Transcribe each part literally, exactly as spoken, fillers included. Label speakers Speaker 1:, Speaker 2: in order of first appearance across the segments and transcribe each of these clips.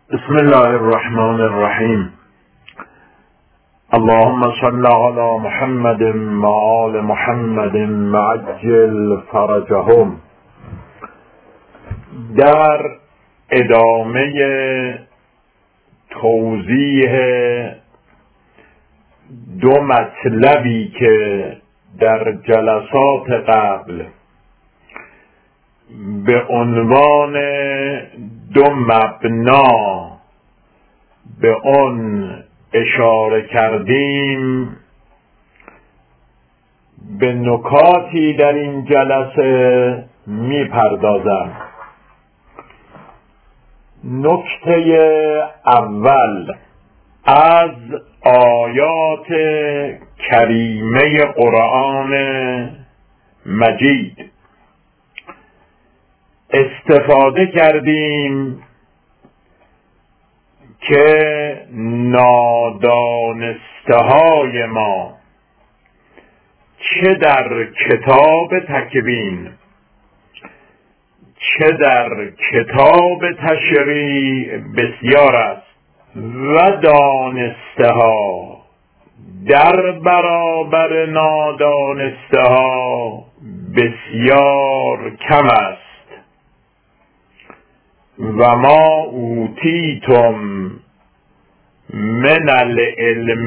Speaker 1: بسم الله الرحمن الرحیم. اللهم صل علی محمد و آل محمد وعجل فرجهم. در ادامه توضیح دو مطلبی که در جلسات قبل به عنوان دو مبنا به آن اشاره کردیم، به نکاتی در این جلسه می پردازم. نکته اول از آیات کریمه قرآن مجید استفاده کردیم که نادانسته‌های ما چه در کتاب تکوین چه در کتاب تشریع بسیار است و دانسته‌ها در برابر نادانسته‌ها بسیار کم است. و ما اوتیتم من العلم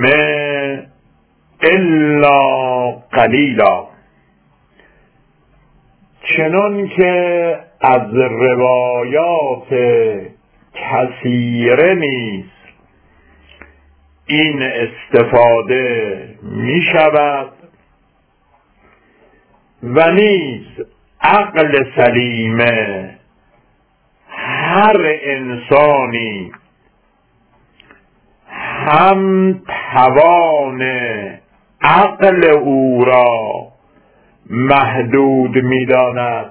Speaker 1: الا قلیلا. چنان که از روایات کثیره نیز این استفاده می شود و نیز عقل سلیمه هر انسانی هم توان عقل او را محدود می داند،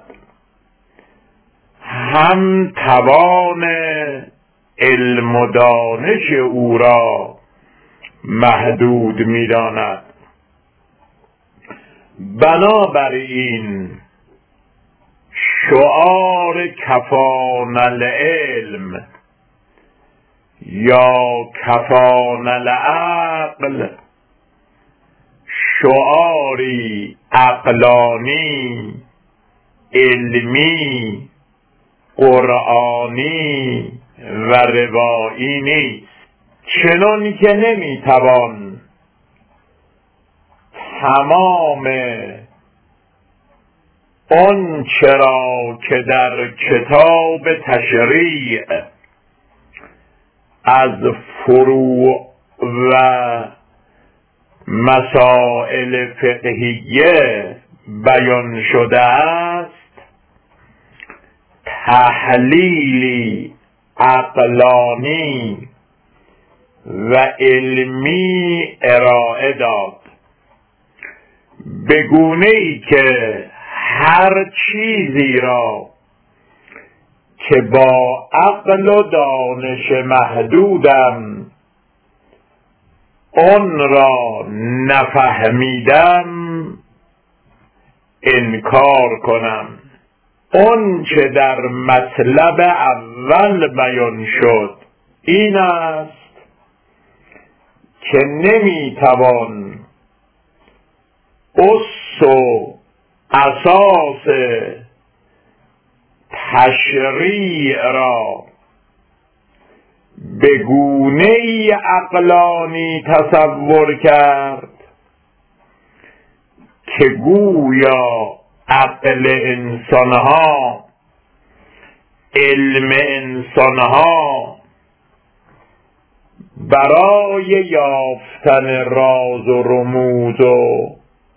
Speaker 1: هم توان علم و دانش او را محدود می داند. بنابراین شعار کفانا العلم یا کفانا العقل شعاری عقلانی، علمی، قرآنی و روایی نیست. چنان که نمیتوان تمام آن چرا که در کتاب تشریع از فروع و مسائل فقهیه بیان شده است، تحلیلی عقلانی و علمی ارائه داد، به گونه‌ای که هر چیزی را که با عقل و دانش محدودم آن را نفهمیدم انکار کنم. آن چه در مطلب اول بیان شد این است که نمیتوان اصل و اساس تشریع را به گونه‌ای عقلانی تصور کرد که گویا عقل انسانها، علم انسانها برای یافتن راز و رموز و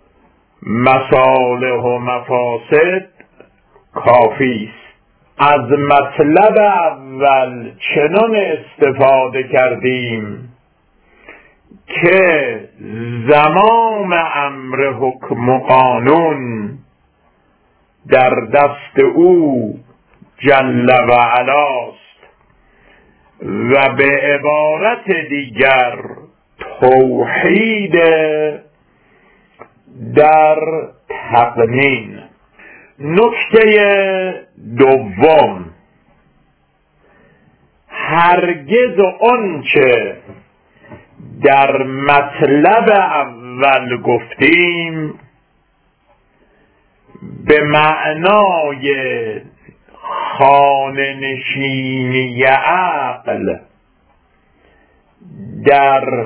Speaker 1: مصالح و مفاسد کافی است. از مطلب اول چنان استفاده کردیم که زمام امر حکم و قانون در دست او جل و علاست و به عبارت دیگر توحید در تقنین. نکته دوم، هرگز آنچه در مطلب اول گفتیم به معنای خانه نشینی عقل در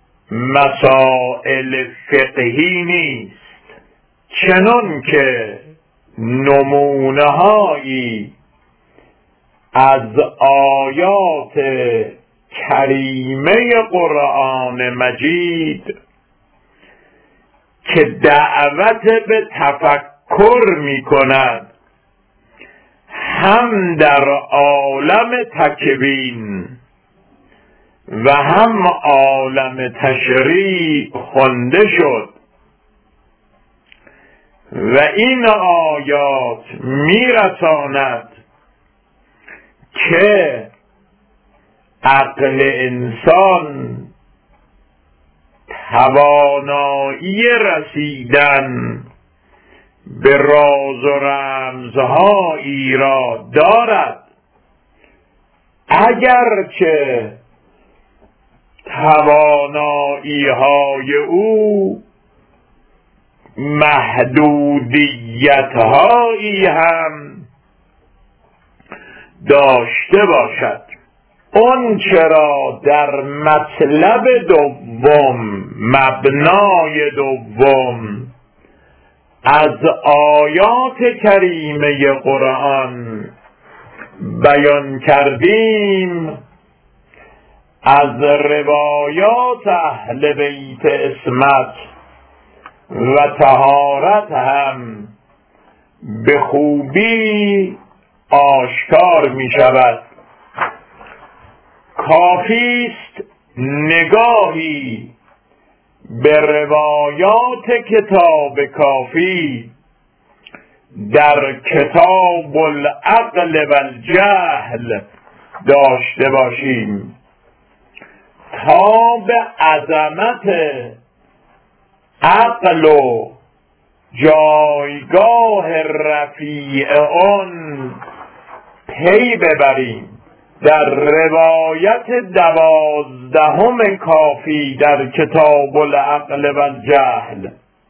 Speaker 1: مسائل فقهی نیست، چنان که نمونه هایی از آیات کریمه قرآن مجید که دعوت به تفکر می کند هم در عالم تکوین و هم عالم تشریع خوانده شد و این آیات میرساند که عقل انسان توانایی رسیدن به راز و رمزهایی را دارد، اگرچه توانایی های او محدودیت هایی هم داشته باشد. اون چرا در مطلب دوم، مبنای دوم از آیات کریمه قرآن بیان کردیم، از روایات اهل بیت عصمت و طهارت هم به خوبی آشکار می شود. کافیست نگاهی به روایات کتاب کافی در کتاب العقل و الجهل داشته باشیم تا به عظمت عقل و جایگاه رفیع آن پی ببریم. در روایت دوازدهم کافی در کتاب العقل و الجهل،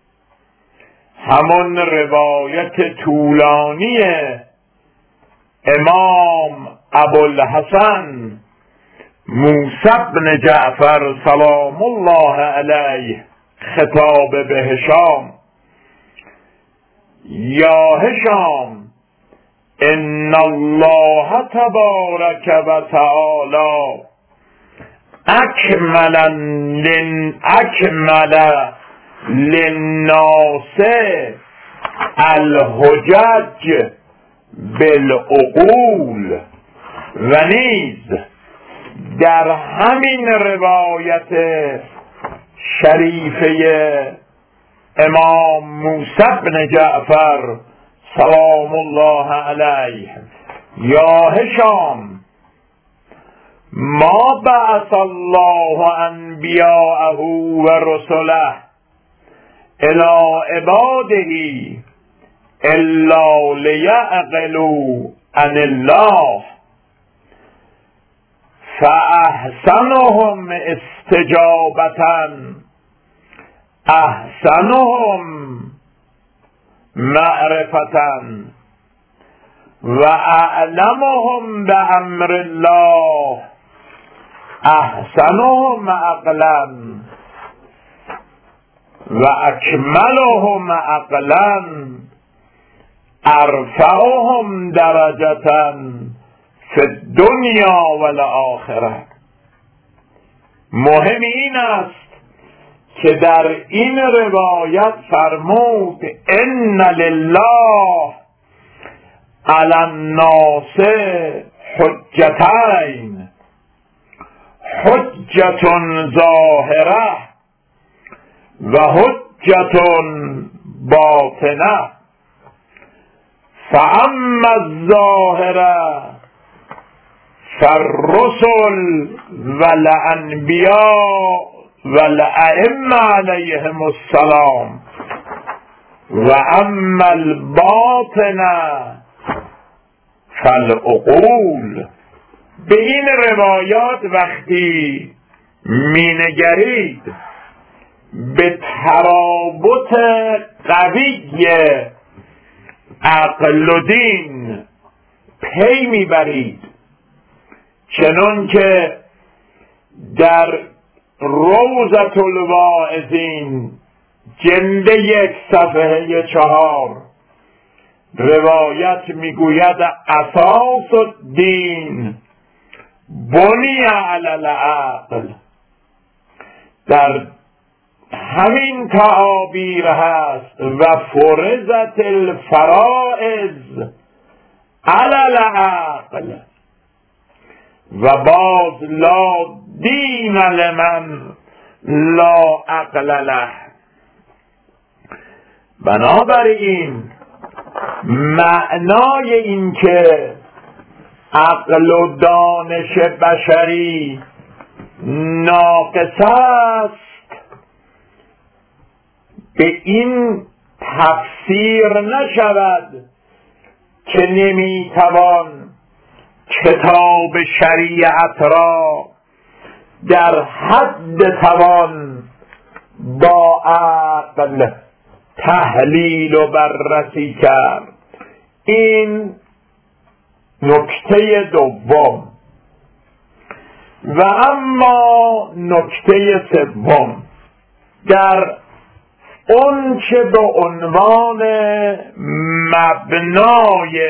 Speaker 1: همان روایت طولانی امام ابوالحسن موسی بن جعفر سلام الله علیه خطاب به هشام: یا هشام ان الله تبارک و تعالی اکمل لن اکمل للناس الحجج بالعقول. و نیز در همین روایت شریفه امام موسی بن جعفر سلام الله علیه: یا هشام ما بعث الله انبیاءه و رسله الی عباده الا لیعقلوا عن الله فاحسنهم استجابة احسنهم معرفة و اعلمهم بامر الله احسنهم عقلا و اکملهم عقلا ارفعهم درجة فی الدنیا و الآخره. مهم این است که در این روایت فرمود ان لله علی الناس حجتین، حجت ظاهره و حجت باطنه. فاما الظاهره فالرسل والانبیاء والائمه علیهم السلام و اما الباطنه فالعقول. به این روایات وقتی مینگرید به ترابط قوی عقل و دین پی میبرید، چنان که در روضة الواعظین جلد یک صفحه چهار روایت میگوید اساس الدین بنی علی العقل. در همین تعابیر هست و فرضت الفرائض علی العقل و باز لا دین لمن لا عقل له. بنابراین معنای این که عقل و دانش بشری ناقص است به این تفسیر نشود که نمیتوان کتاب شریعت را در حد توان با عقل تحلیل و بررسی کرد. این نکته دوم. و اما نکته سوم، در اون چه به عنوان مبنای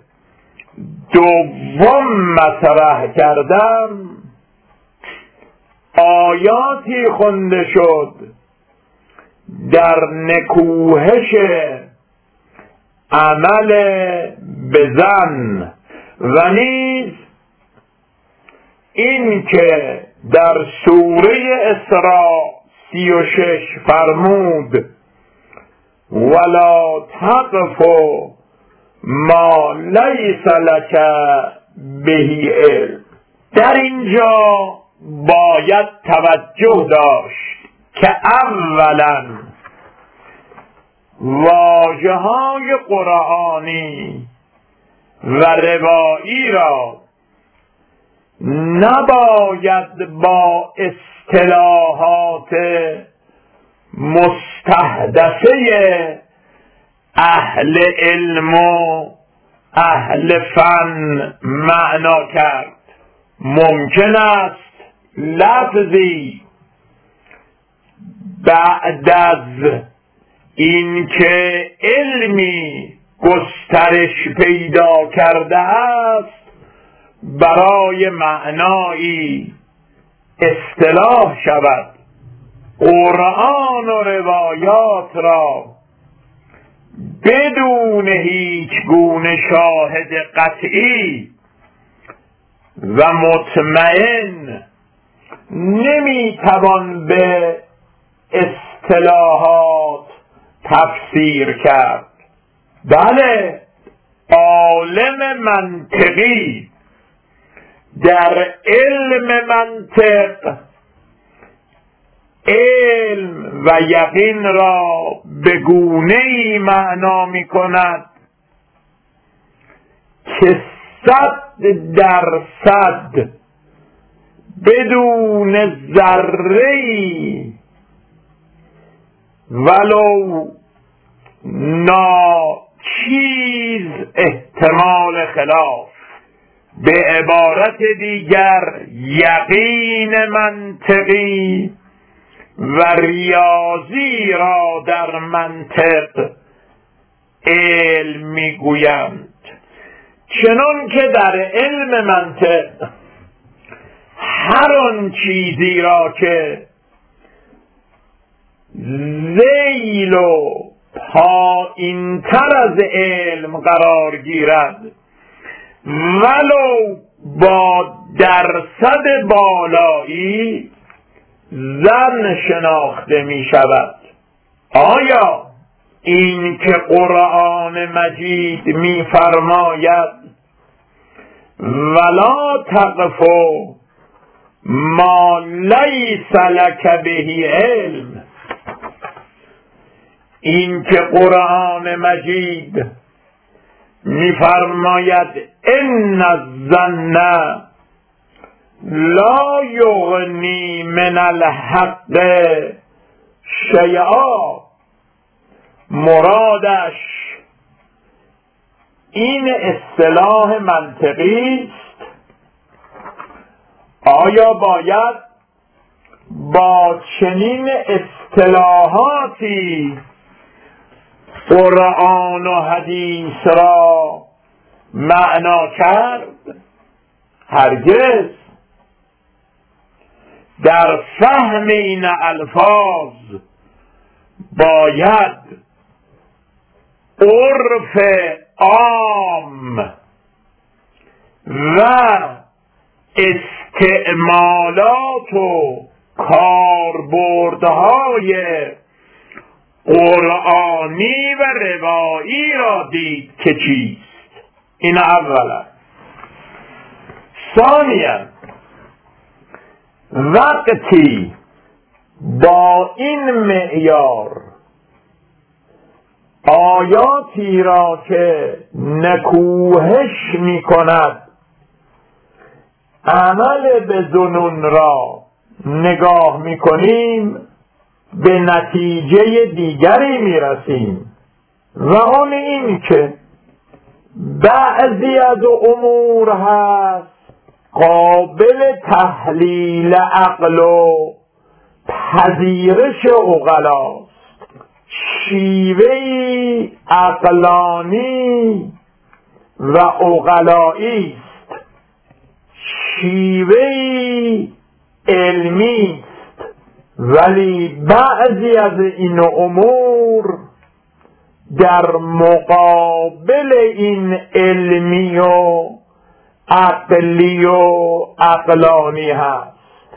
Speaker 1: دوم مطرح کردم، آیاتی خونده شد در نکوهش عمل به زن و نیز این که در سوره اسراء سی و شش فرمود ولا تقف ما لیس لک به علم. در اینجا باید توجه داشت که اولا واژه های قرآنی و روایی را نباید با اصطلاحات مستحدثه اهل علم و اهل فن معنا کرد. ممکن است لفظی بعد از اینکه علمی گسترش پیدا کرده است برای معنایی اصطلاح شود. قرآن و روایات را بدون هیچ گونه شاهد قطعی و مطمئن نمیتوان به اصطلاحات تفسیر کرد. بله، عالم منطقی در علم منطق علم و یقین را به گونه‌ای معنا می کند که صد درصد بدون ذره‌ای ولو ناچیز احتمال خلاف. به عبارت دیگر یقین منطقی و ریاضی را در منطق علم میگویند، چنان که در علم منطق هر آن چیزی را که ذیل و پایین تر از علم قرار گیرد ولو با درصد بالایی زن شناخته می شود. آیا این که قرآن مجید می فرماید ولا تقفوا ما لیس لک به علم، این که قرآن مجید می فرماید ان الظن لا یغنی من الحق شیئا، مرادش این اصطلاح منطقی است. آیا باید با چنین اصطلاحاتی قرآن و حدیث را معنا کرد؟ هرگز. در فهم این الفاظ باید عرف عام و استعمالات و کاربردهای قرآنی و روایی را دید که چیست. این اولا. ثانیا، وقتی با این معیار آیاتی را که نکوهش می کند عمل به ظنون را نگاه می کنیم، به نتیجه دیگری می رسیم و آن این که بعضی از امور هست قابل تحلیل عقل و پذیرش عقلاست، شیوهی عقلانی و عقلایی است، شیوهی علمی است، ولی بعضی از این امور در مقابل این علمی و عقلی و عقلانی هست.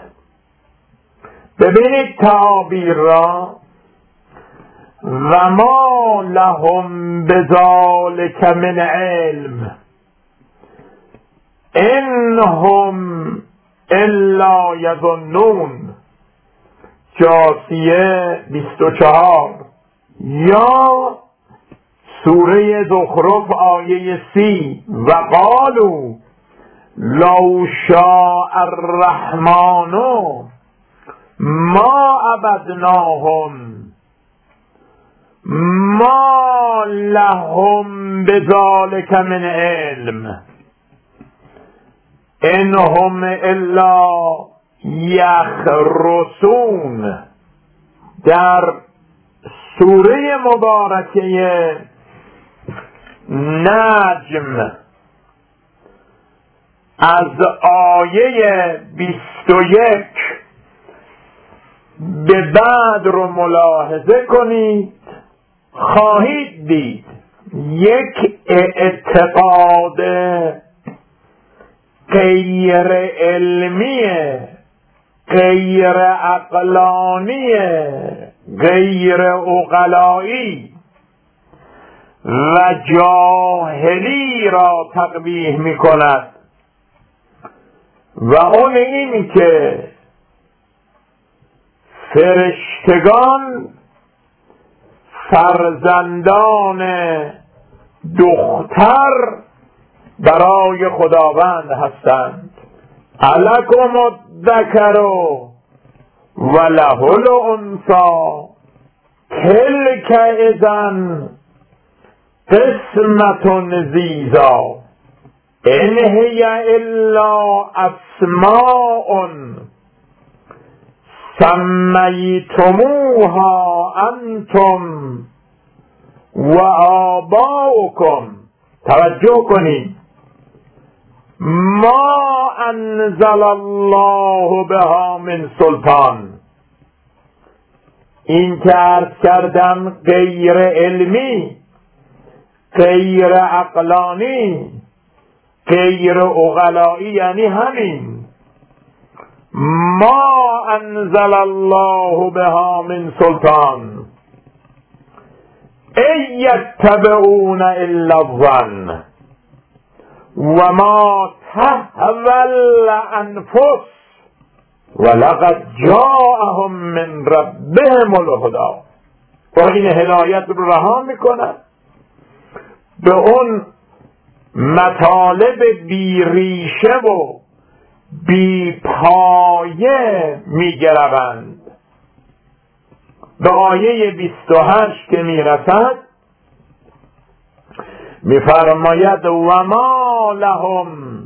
Speaker 1: ببینید تعابیر را: و ما لهم بذلک من علم انهم الا یظنون، جاثیه بیست و چهار، یا سوره زخرف آیه سی: و قالوا لو شاء الرحمن ما عبدناهم ما لهم بذلک من علم انهم الا یخرصون. در سوره مبارکه نجم از آیه بیست و یک به بعد رو ملاحظه کنید، خواهید دید یک اعتقاد غیر علمی، غیر عقلانی، غیر عقلایی و جاهلی را تقبیح می کند و اون اینی که فرشتگان فرزندان دختر برای خداوند هستند. الکم الذکر و له الانثی تلک اذا قسمة ضیزی ان هی الا اسماء سمیتموها انتم و آباؤکم. توجه کنید: ما انزل الله بها من سلطان. این که عرض کردم غیر علمی، غیر عقلانی، غیر عقلایی، یعنی همین ما انزل الله بها من سلطان ای یتبعون الا الظن و ما تهوی الانفس ولقد جاءهم من ربهم الهدی. و این هدایت رو رها میکنن به اون مطالب بیریشه و بی پایه میگروند. به آیه بیست و هشت که میرسد میفرماید و ما لهم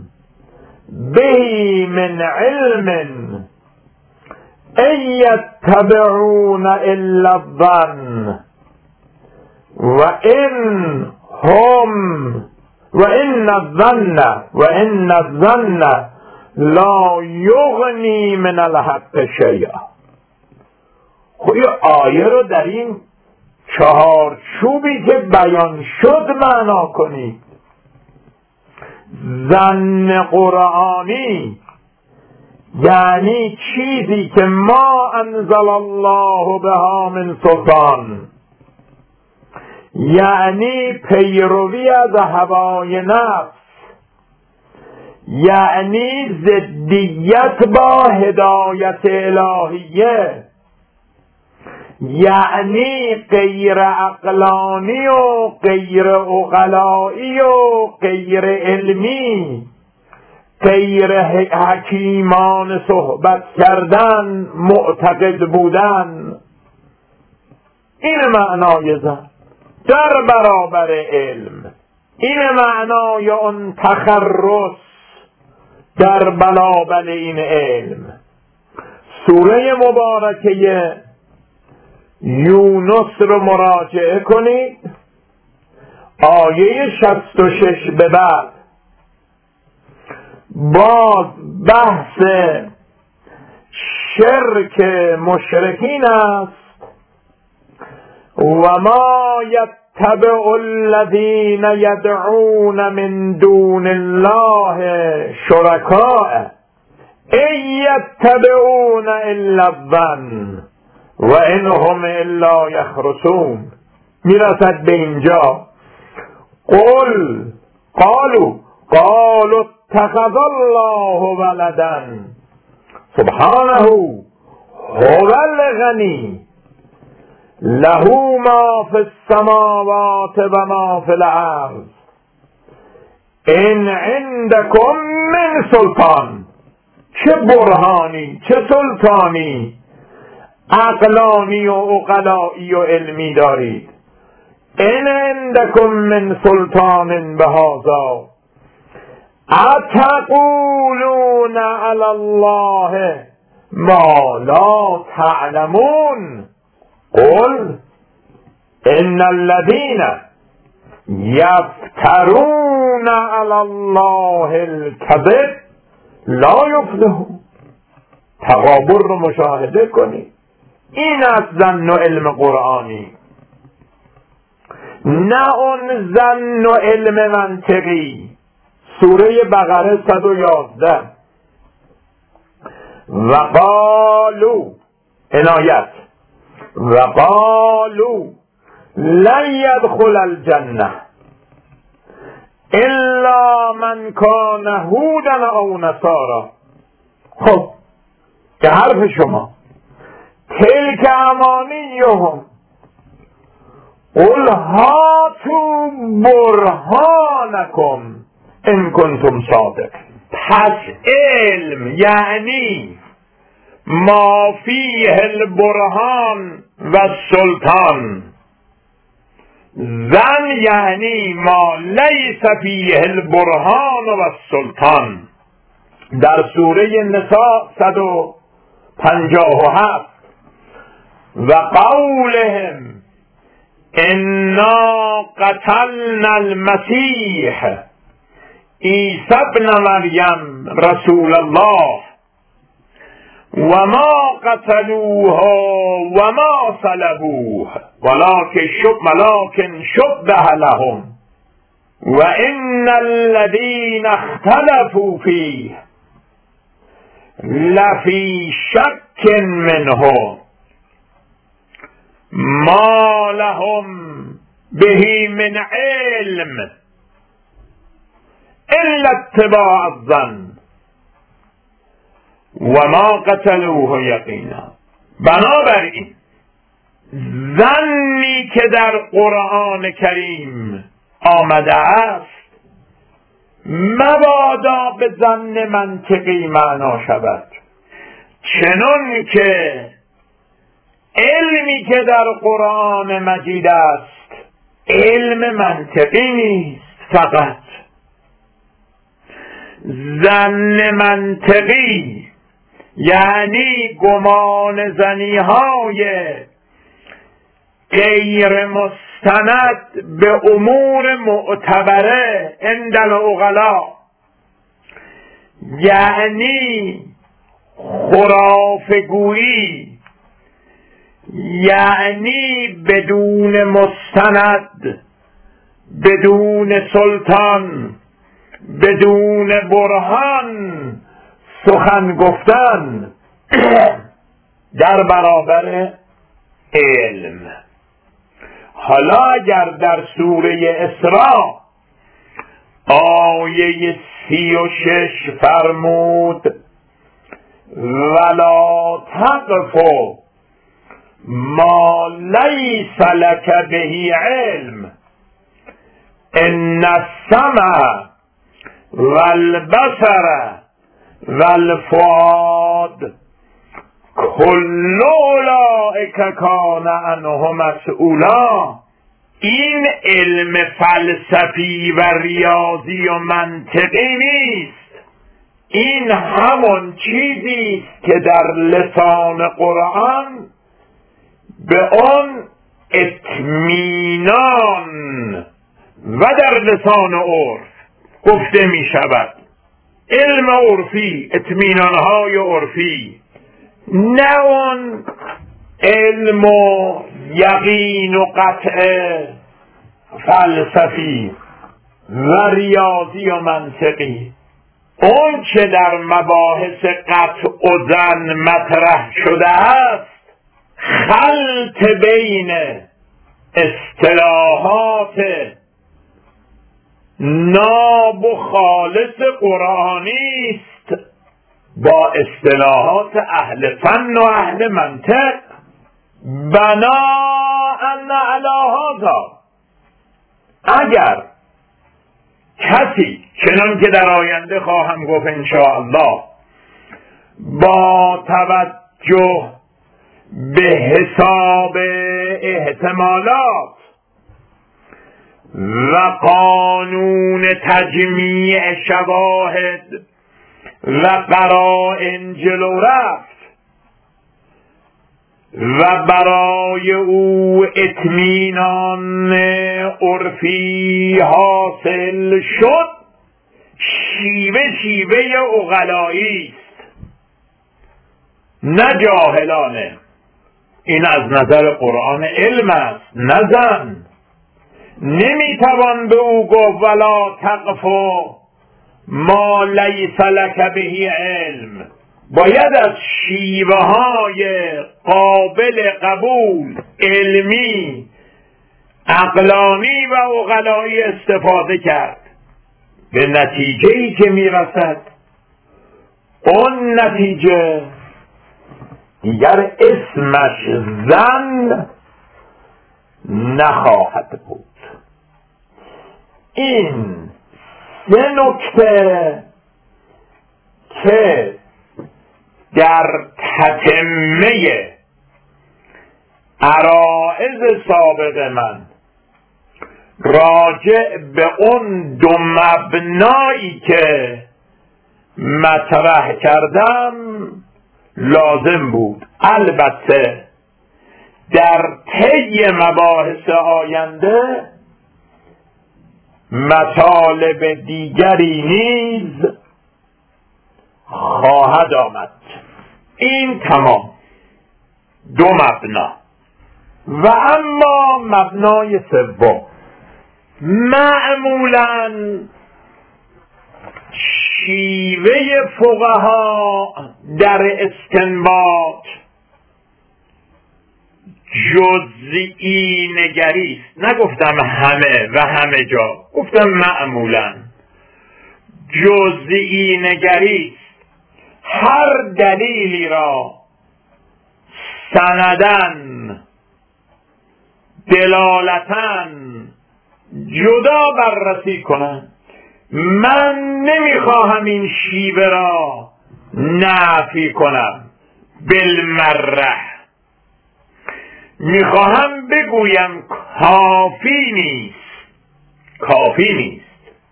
Speaker 1: به من علم ان یتبعون الا الظن و ان هم و ان الظن و ان الظن لا یغنی من الحق شیئا. خب این آیه رو در این چهارچوبی که بیان شد معنا کنید. ظن قرآنی یعنی چیزی که ما انزل الله بها من سلطان، یعنی پیروی از هوای نفس، یعنی ضدیت با هدایت الهیه، یعنی غیر عقلانی و غیر عقلایی و غیر علمی، غیر حکیمان صحبت کردن، معتقد بودن. این معنای زن در برابر علم، این معنای اون تخرص در برابر این علم. سوره مبارکه یونس رو مراجعه کنید، آیه شصت و شش به بعد باز بحث شرک مشرکین است. و ما یتبع الذین یدعون من دون الله شرکاء ان یتبعون الا الظن و ان هم الا یخرصون. میرسد به اینجا قل قالوا قالوا اتخذ الله ولدا سبحانه هو الغنی له ما فی السماوات و ما فی الارض ان عندکم من سلطان. چه برهانی، چه سلطانی عقلانی و عقلایی و علمی دارید. ان عندکم من سلطان بهذا اتقولون علی الله ما لا تعلمون قل ان الذين یفترون علی الله الکذب لا یفلحون. تقابل رو مشاهده کنید. این از ظن و علم قرآنی، نه اون ظن و علم منطقی. سوره بقره صد و یازده و قالوا عنایت و قالوا لن يدخل الجنه الا من کان هودا او نصارا. خب که حرف شما تلک امانیهم قل هاتوا برهانکم ان کنتم صادق. پس علم یعنی ما فیه البرهان و سلطان، ظن یعنی ما لیس فیه البرهان و سلطان. در سوره نساء صد و پنجاه و هفت و قولهم انا قتلنا المسیح عیسی ابن مریم رسول الله و ما قتلوه و ما صلبوه ولکن شب ولکن شبه لهم و ان الذین اختلفوا فیه لفی شک منه ما لهم به من علم الا اتباع الظن و ما قتلوه یقینا. بنابراین ظنی که در قرآن کریم آمده است مبادا به ظن منطقی معنا شود، چنان که علمی که در قرآن مجید است علم منطقی نیست، فقط ظن منطقی، یعنی گمان زنی های غیر مستند به امور معتبره عند العقلا، یعنی خرافه‌گویی، یعنی بدون مستند، بدون سلطان، بدون برهان سخن گفتن در برابر علم. حالا اگر در سوره اسراء آیه سی و شش فرمود ولا تقف ما لیس لک به علم ان السمع والبصر والفؤاد کل اولئک کان عنه مسئولا، این علم فلسفی و ریاضی و منطقی نیست، این همون چیزی است که در لسان قرآن به آن اطمینان و در لسان عرف گفته می شود. علم عرفی، اطمینانهای عرفی، نه اون علم و یقین و قطع فلسفی و ریاضی و منطقی. اون که در مباحث قطع و ظن مطرح شده است خلط بین اصطلاحات ناب و خالص قرآنی است با اصطلاحات اهل فن و اهل منطق. بناءً علی هذا اگر کسی، چنان که در آینده خواهم گفت انشاءالله، با توجه به حساب احتمالات و قانون تجمیع شواهد و قرائن جلو رفت و برای او اطمینان عرفی حاصل شد، شیوه شیوه عقلایی است، نه جاهلانه. این از نظر قرآن علم است، نه ظن. نمیتوان به او گفت ولا تقف ما لیس لک به علم. باید از شیوه های قابل قبول علمی، عقلانی و عقلایی استفاده کرد. به نتیجه‌ای که میرسد اون نتیجه دیگر اسمش ظن نخواهد بود. این سه نکته که در تتمه عرائض سابق من راجع به اون دو مبنایی که مطرح کردم لازم بود. البته در طی مباحث آینده مطالب دیگری نیز خواهد آمد. این تمام دو مبنا. و اما مبنای سوم، معمولاً شیوه فقها در استنباط جزئی نگری است. نگفتم همه و همه جا، گفتم معمولاً جزئی نگری است. هر دلیلی را سندن دلالتن جدا بررسی کنند. من نمیخواهم این شیوه را نفی کنم بالمره، میخواهم بگویم کافی نیست، کافی نیست.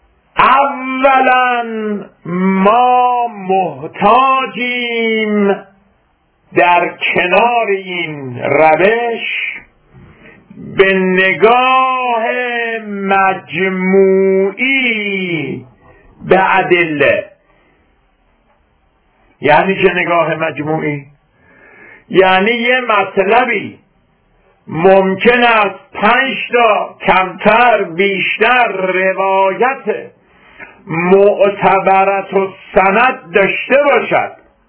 Speaker 1: اولا ما محتاجیم در کنار این روش به نگاه مجموعی به ادله. یعنی چه نگاه مجموعی؟ یعنی یه مطلبی ممکن است پنج تا کمتر بیشتر روایت معتبرت و سند داشته باشد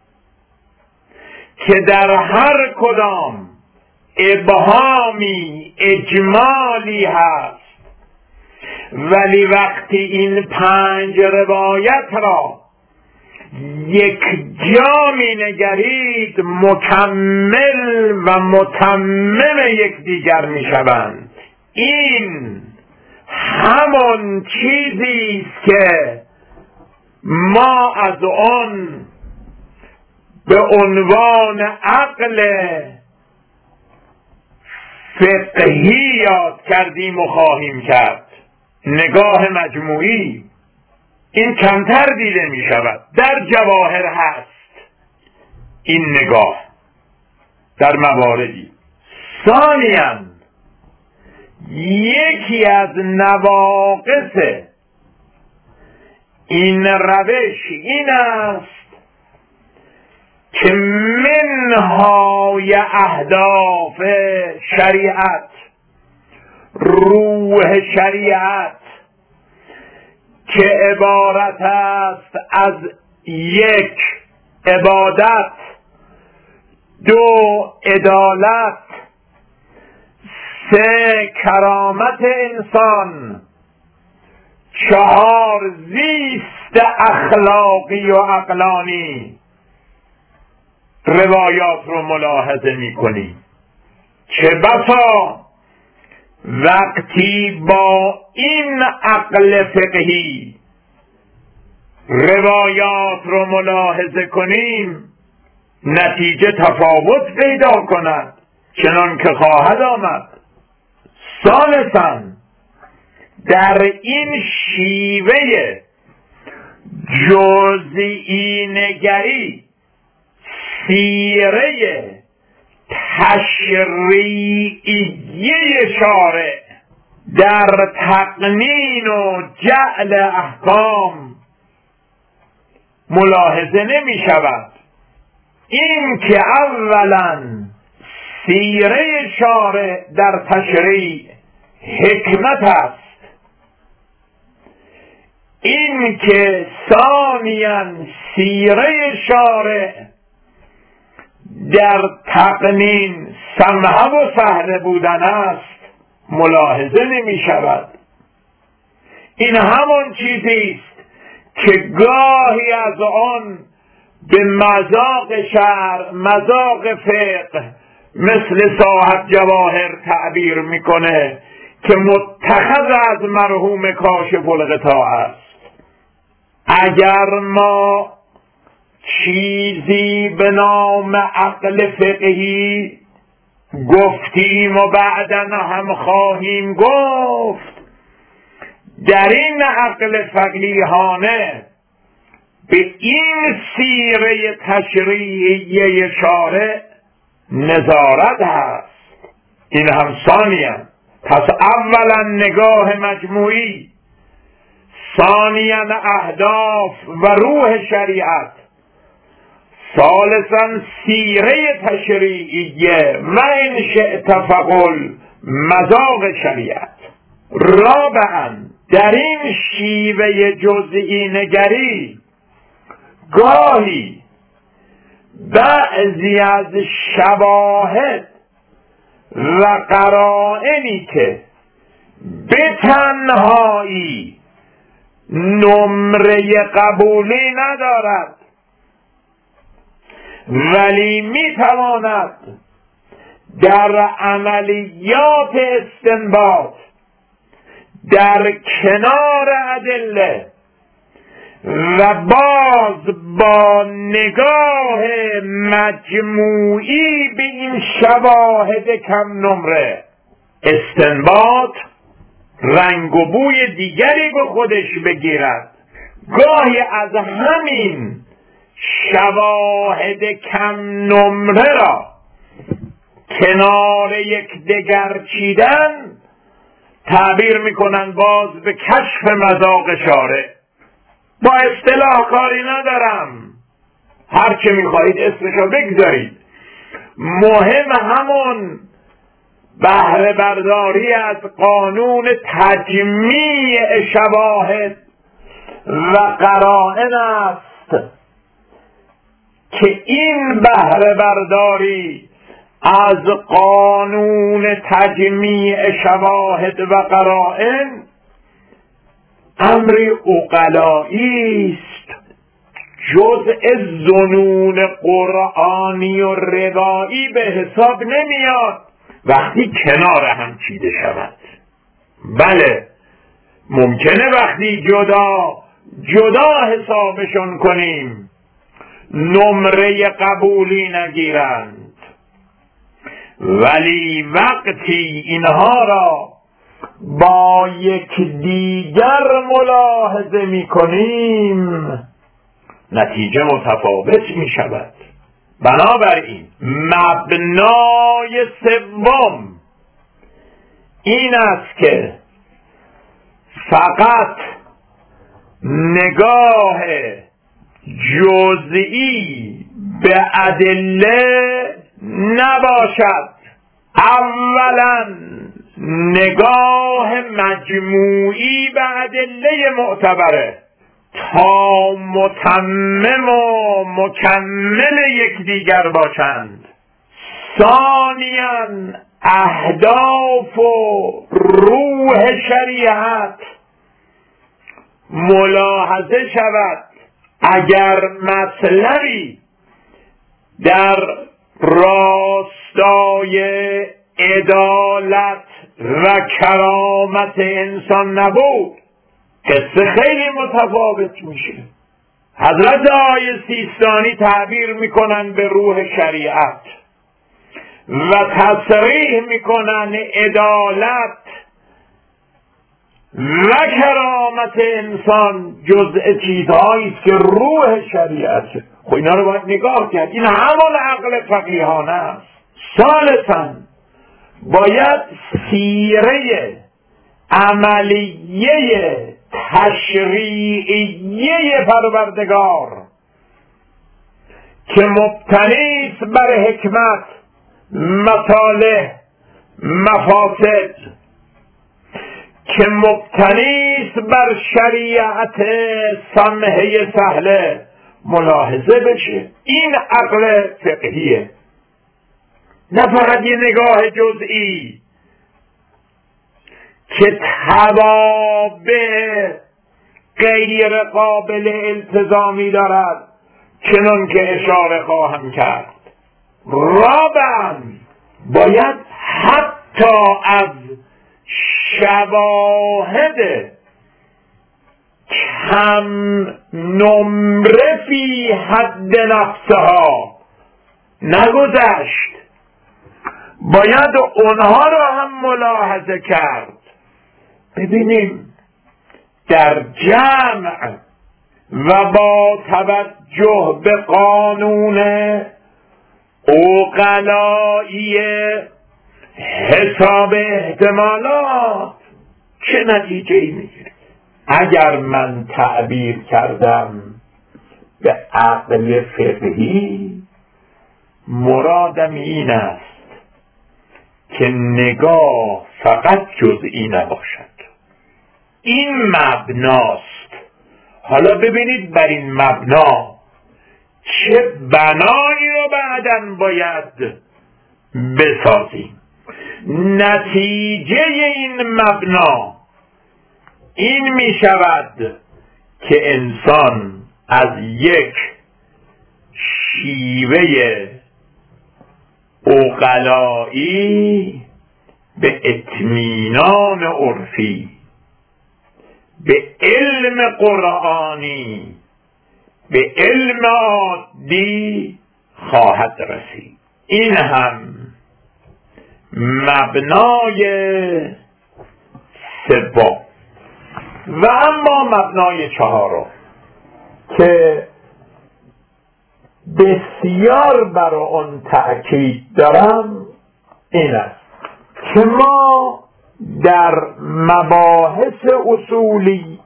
Speaker 1: که در هر کدام ابهامی اجمالی هست، ولی وقتی این پنج روایت را یک جا می نگرید مکمل و متمم یکدیگر می شوند. این همان چیزی است که ما از آن به عنوان عقل فقهی یاد کردیم و خواهیم کرد. نگاه مجموعی این کمتر دیده می شود، در جواهر هست این نگاه در مواردی. ثانیاً یکی از نواقص این روش این است که منهای اهداف شریعت، روح شریعت که عبارت است از یک عبادت، دو عدالت، سه کرامت انسان، چهار زیست اخلاقی و عقلانی، روایات رو ملاحظه می‌کنیم. چه بسا وقتی با این عقل فقهی روایات رو ملاحظه کنیم نتیجه تفاوت پیدا کند چنان که خواهد آمد. ثالثاً در این شیوه جزئی نگری سیره تشریعیه شارع در تقنین و جعل احکام ملاحظه نمی شود. این که اولا سیره شارع در تشریع حکمت است، این که ثانیاً سیره شارع در تقنین سمحه و سهله بودن است ملاحظه نمی شود. این همان چیزی است که گاهی از آن به مذاق شرع، مذاق فقه مثل صاحب جواهر تعبیر میکنه که متخذ از مرحوم کاشف الغطا است. اگر ما چیزی به نام عقل فقهی گفتیم و بعداً هم خواهیم گفت، در این عقل فقیهانه به این سیره تشریعیه شارع نظارت هست. این هم ثانیاً. پس اولا نگاه مجموعی، ثانیاً اهداف و روح شریعت، ثالثاً سیره تشریعیه و ان شئت فقل مذاق شریعت. رابعاً در این شیوه جزئی نگری گاهی بعضی از شواهد و قرائنی که به تنهایی نمره قبولی ندارد ولی میتواند در عملیات استنباط در کنار ادله و باز با نگاه مجموعی به این شواهد کم نمره استنباط رنگ و بوی دیگری به خودش بگیرد. گاهی از همین شواهد کم نمره را کنار یک دگر چیدن تعبیر میکنن باز به کشف مذاق شارع. با اصطلاح کاری ندارم، هر چه میخواهید اسمشو بگذارید، مهم همون بهره برداری از قانون تجمیع شواهد و قرائن است که این بهره برداری از قانون تجمیع شواهد و قرائن امری عقلایی است، جزء ظنون قرآنی و روایی به حساب نمیاد وقتی کنار هم چیده شود. بله ممکنه وقتی جدا جدا حسابشون کنیم نمره قبولی نگیرند، ولی وقتی اینها را با یک دیگر ملاحظه می کنیم نتیجه متفاوت می شود. بنابراین مبنای سوم این است که فقط نگاه جزئی به ادله نباشد، اولا نگاه مجموعی به ادله معتبره تا متمم و مکمل یکدیگر باشند. ثانیاً اهداف و روح شریعت ملاحظه شود. اگر مطلبی در راستای عدالت و کرامت انسان نبود قصه خیلی متفاوت میشه. حضرت آقای سیستانی تعبیر میکنن به روح شریعت و تصریح میکنن عدالت و کرامت انسان جزء چیزهایی است که روح شریعت. خب اینا رو باید نگاه کرد، این همون عقل فقیهانه است. ثالثاً باید سیره عملیه تشریعیه پروردگار که مبتنی است بر حکمت، مصالح، مفاسد، که مبتنی است بر شریعت سمحه سهله ملاحظه بشه. این عقل فقهیه، نه فقط یه نگاه جزئی که توابع غیر قابل التزامی دارد چنان که اشاره خواهم کرد. رابعاً باید حتی از شواهد کم نمره فی حد نفسها نگذشت، باید اونها رو هم ملاحظه کرد. ببینیم در جمع و با توجه به قانون عقلایی حساب احتمالات چه نتیجه ای میگیره. اگر من تعبیر کردم به عقل فقهی مرادم این است که نگاه فقط جزئی نباشد. این مبناست. حالا ببینید بر این مبنا چه بنایی رو بعداً باید بسازیم. نتیجه این مبنا این می شود که انسان از یک شیوه عقلایی به اطمینان عرفی، به علم قرآنی، به علم عادی خواهد رسید. این هم مبنای سوم. و اما مبنای چهارم که بسیار بر آن تأکید دارم این است که ما در مباحث اصولی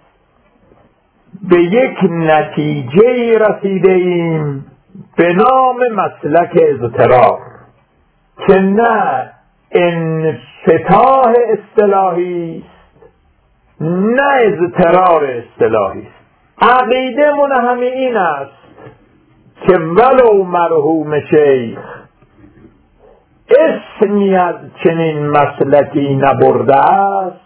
Speaker 1: به یک نتیجه رسیده ایم به نام مسلک اضطرار که نه انفتاح اصطلاحی است نه اضطرار اصطلاحی است. عقیده من همه این است که ولو مرحوم شیخ اسمی از چنین مسلکی نبرده است،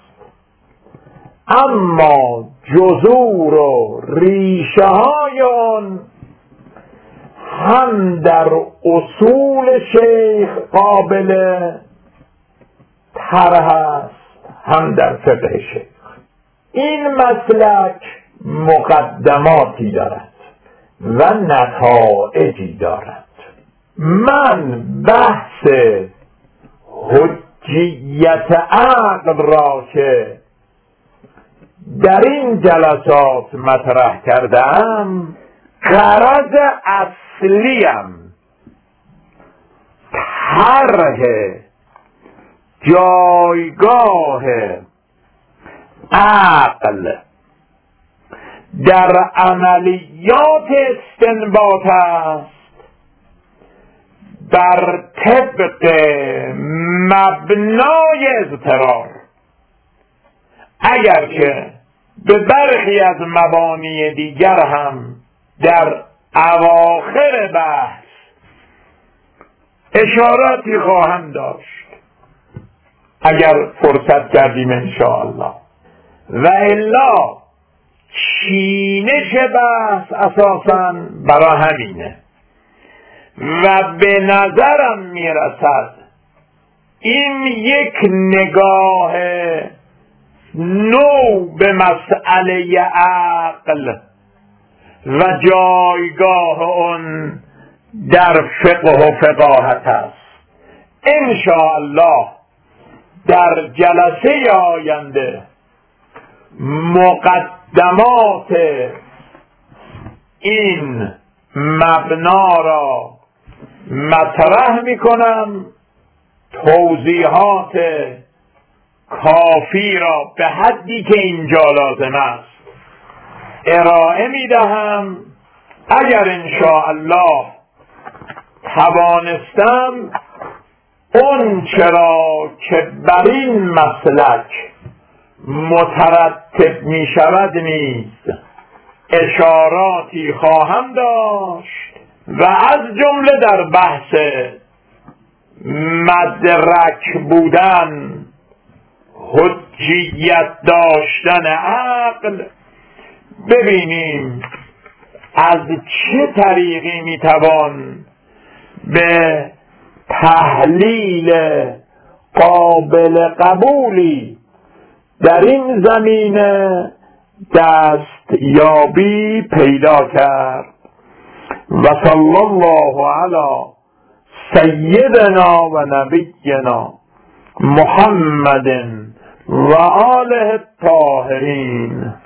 Speaker 1: اما جذور و ریشه های آن هم در اصول شیخ قابل طرح است هم در فقه شیخ. این مسلک مقدماتی دارد و نتایجی دارد. من بحث حجیت عقل را که در این جلسات مطرح کردم، غرض اصلیم طرح جایگاه عقل در عملیات استنباط است بر طبق مبنای اضطرار، اگر که به برخی از مبانی دیگر هم در اواخر بحث اشاراتی خواهم داشت اگر فرصت کردیم انشاءالله. و الا چینش بحث اساساً برای همینه و به نظرم میرسد این یک نگاه نو به مسئله عقل و جایگاه اون در فقه و فقاهت است. انشاءالله در جلسه آینده مقدمات این مبنا را مطرح میکنم، توضیحات کافی را به حدی که اینجا لازم است ارائه میدهم. اگر انشاءالله توانستم اون چرا که بر این مسلک مترتب می شود نیست اشاراتی خواهم داشت و از جمله در بحث مدرک بودن، حجیت داشتن عقل، ببینیم از چه طریقی میتوان به تحلیل قابل قبولی در این زمینه دستیابی پیدا کرد. و صلی الله علی سیدنا و نبینا محمد و آله الطاهرین.